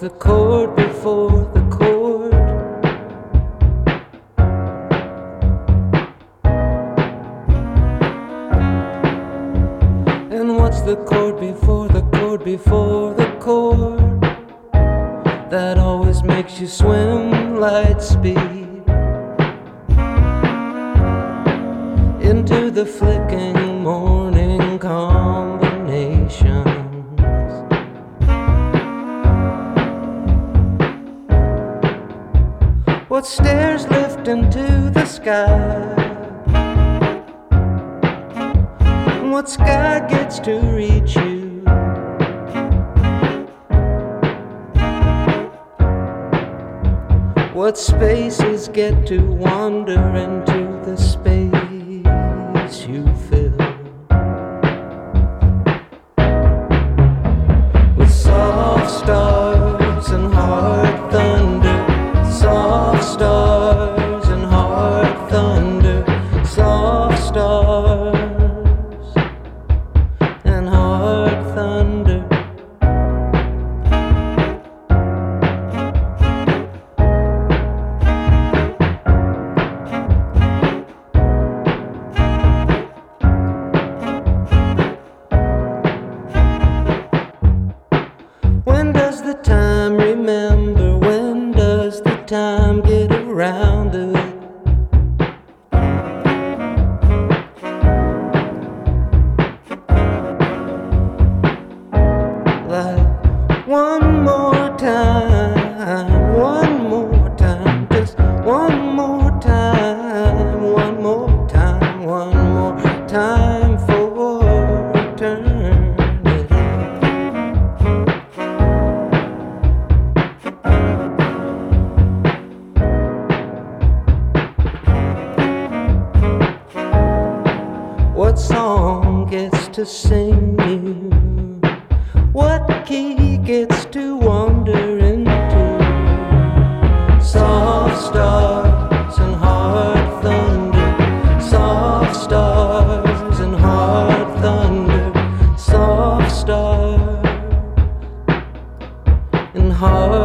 the chord before the chord? And what's the chord before the chord before the chord that always makes you swim light speed into the flicking morning combinations? What stairs lift into the sky? What sky gets to reach you? What spaces get to wander into the space you fill with soft stars and hard thunder, soft stars and hard thunder, soft stars and hard thunder. When does the time remember? When does the time get around to it? Like one more time, one more time, just one more time, one more time, one more time for eternity. What song gets to sing you? What key gets to wander into? Soft stars and hard thunder, soft stars and hard thunder, soft stars and hard